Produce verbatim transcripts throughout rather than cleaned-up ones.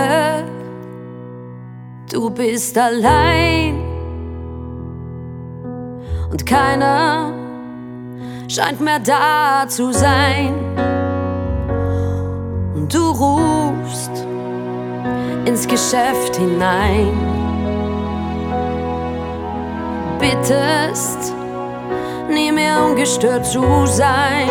Gefühle, du bist allein und keiner scheint mehr da zu sein. Und du rufst ins Geschäft hinein, bittest, nie mehr ungestört zu sein.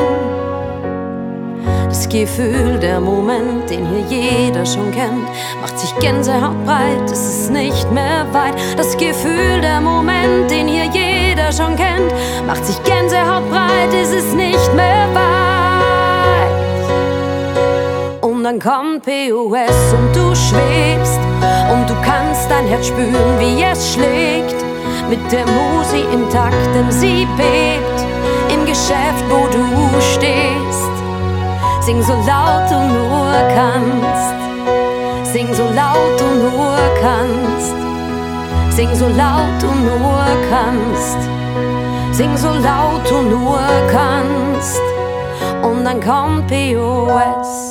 Das Gefühl, der Moment, den hier jeder schon kennt, macht sich Gänsehaut breit, es ist nicht mehr weit. Das Gefühl, der Moment, den hier jeder schon kennt, macht sich Gänsehaut breit, es ist nicht mehr weit. Und dann kommt P O S und du schwebst und du kannst dein Herz spüren, wie es schlägt. Mit der Musik im Takt, denn sie bebt im Geschäft, wo du stehst. Sing so laut du nur kannst, sing so laut du nur kannst, sing so laut du nur kannst, sing so laut du nur kannst. Und dann kommt P O S.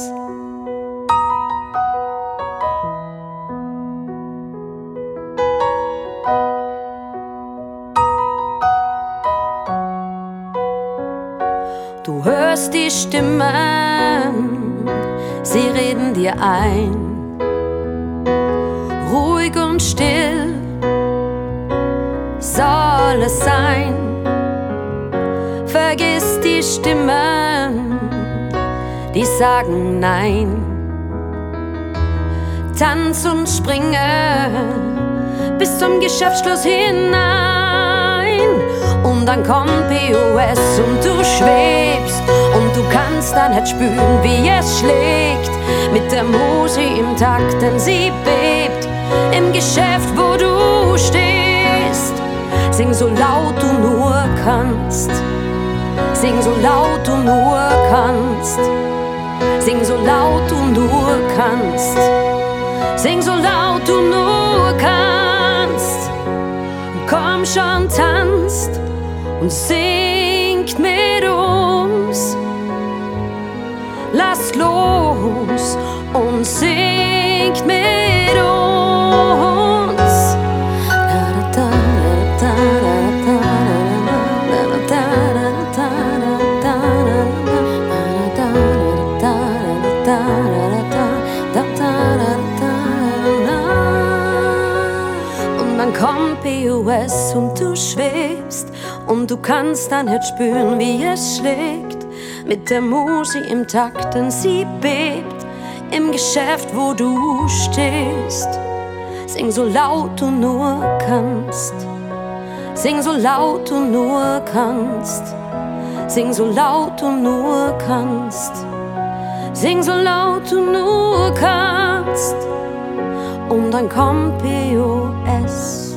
Du hörst die Stimmen, sie reden dir ein. Ruhig und still soll es sein. Vergiss die Stimmen, die sagen nein. Tanz und springe bis zum Geschäftsschluss hinein. Und dann kommt P O S und du schwebst und du kannst dein Herz spüren, wie es schlägt. Mit der Musik im Takt, denn sie bebt im Geschäft, wo du stehst. Sing so laut du nur kannst, sing so laut du nur kannst, sing so laut du nur kannst, sing so laut du nur kannst. Komm schon, tanzt und singt mit uns. Lasst los und singt mit uns. Und dann kommt P O S und du schwebst und du kannst dein Herz spüren, wie es schlägt. Mit der Musik im Takt, denn sie bebt im Geschäft, wo du stehst. Sing so laut du nur kannst, sing so laut du nur kannst, sing so laut du nur kannst, sing so laut du nur kannst. Und dann kommt P O S.